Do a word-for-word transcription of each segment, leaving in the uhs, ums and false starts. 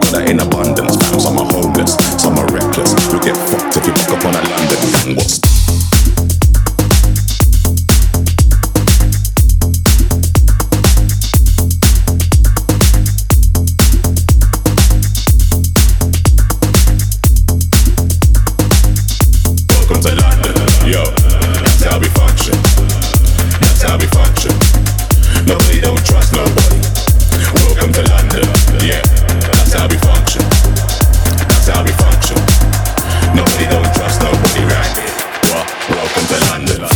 got that in abundance, fam. Some are homeless, some are reckless. You'll get fucked if you fuck up on a London gang. What's welcome to London, yo. That's how we function. That's how we function. Nobody don't trust nobody. Welcome to London, yeah. That's how we function. That's how we function. Nobody don't trust nobody right here. Well, welcome to London.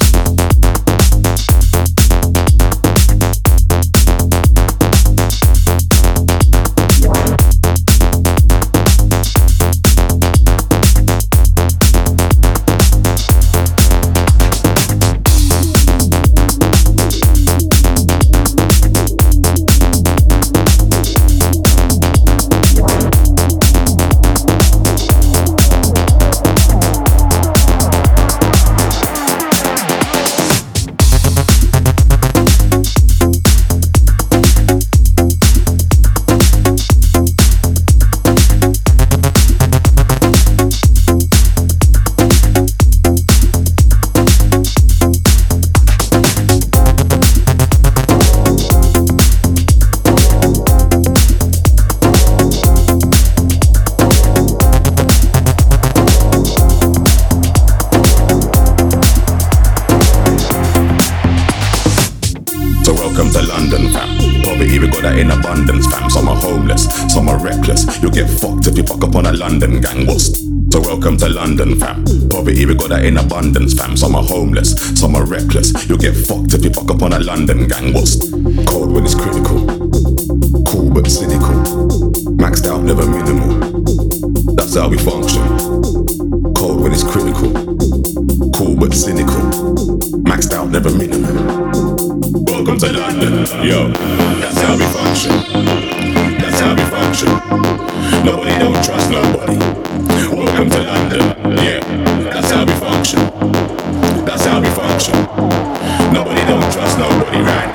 So welcome to London, fam. Poverty, we got that in abundance, fam. Some are homeless, some are reckless. You'll get fucked if you fuck up on a London gang. What's so welcome to London, fam. Poverty, we got that in abundance, fam. Some are homeless, some are reckless. You'll get fucked if you fuck up on a London gang. What's cold when it's critical, cool but cynical, maxed out, never minimal. That's how we function. Cold when it's critical, cool but cynical, maxed out, never minimal. Welcome to London, yo. That's how we function. That's how we function. Nobody don't trust nobody. Welcome to London, yeah. That's how we function. That's how we function. Nobody don't trust nobody, right?